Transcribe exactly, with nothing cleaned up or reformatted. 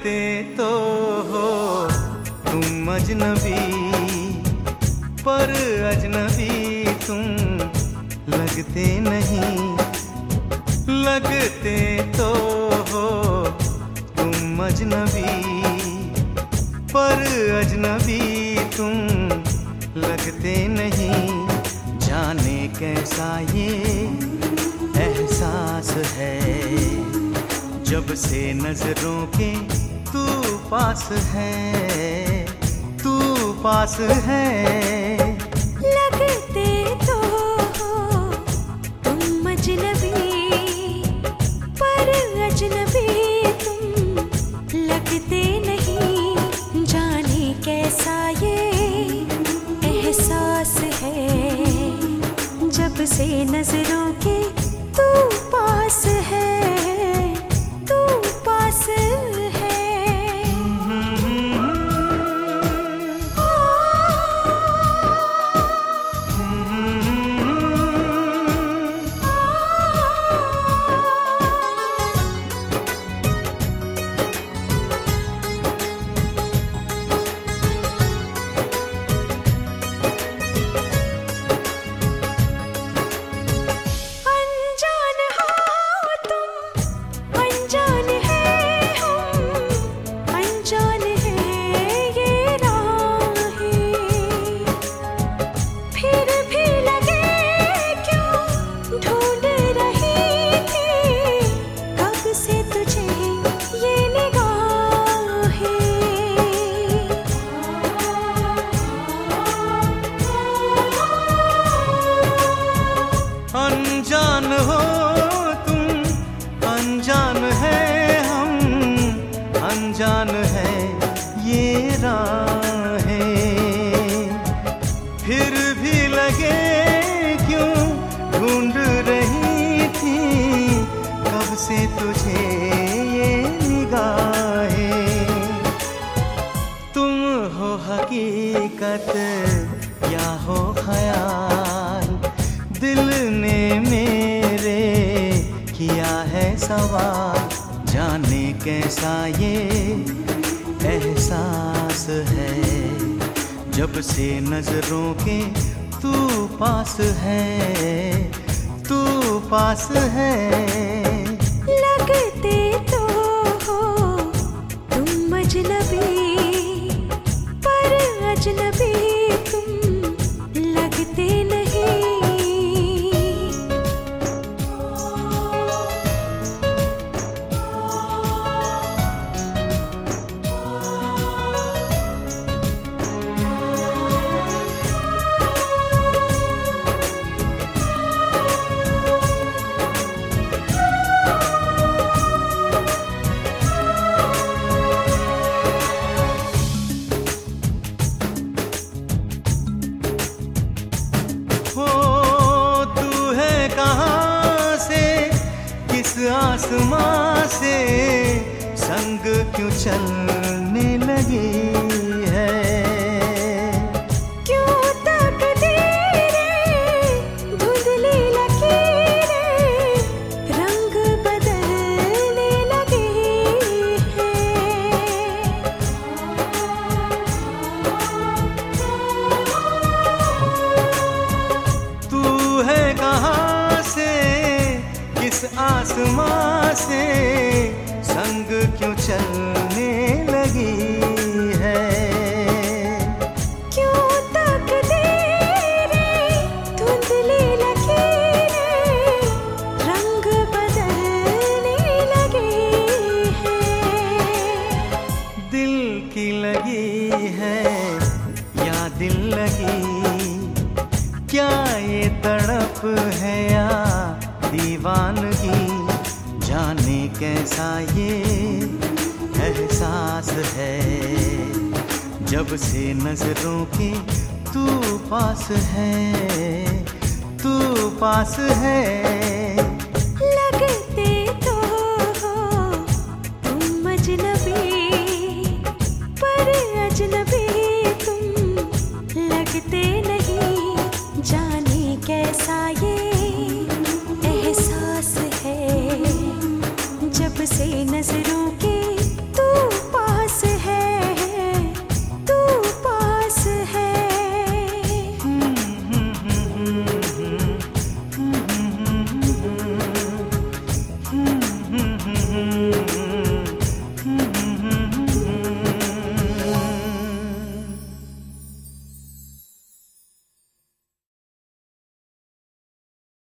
लगते तो हो तुम अजनबी, पर अजनबी तुम लगते नहीं। लगते तो हो तुम अजनबी, पर अजनबी तुम लगते नहीं। जाने कैसा ये एहसास है, जब से नजरों के तू पास है, तू पास है। लगते तो हो तुम अजनबी, पर अजनबी तुम लगते नहीं। जाने कैसा ये एहसास है, जब से नजरों के तू पास है, तू पास है। अनजान हो तुम, अनजान है हम, अनजान है ये राहें। फिर भी लगे क्यों ढूंढ रही थी कब से तुझे ये निगाहें। तुम हो हकीकत या हो ख्याल, दिल ने मेरे किया है सवाल। जाने कैसा ये एहसास है, जब से नजरों के तू पास है, तू पास है। लगते तो हो तुम अजनबी, पर अजनबी तुम लगते नहीं। आसमां से संग क्यों चलने लगी है, क्यों तकदीरें धुंधली लकीरें रंग बदलने लगी है। तू है कहाँ से, किस आसमां से संग क्यों चलने लगी है, क्यों तकदीरें धुंधली लकीरें रंग बदलने लगी है। दिल की लगी है या दिल लगी, क्या ये तड़प है या दीवानगी। जाने कैसा ये एहसास है, जब से नजरों के तू पास है, तू पास है।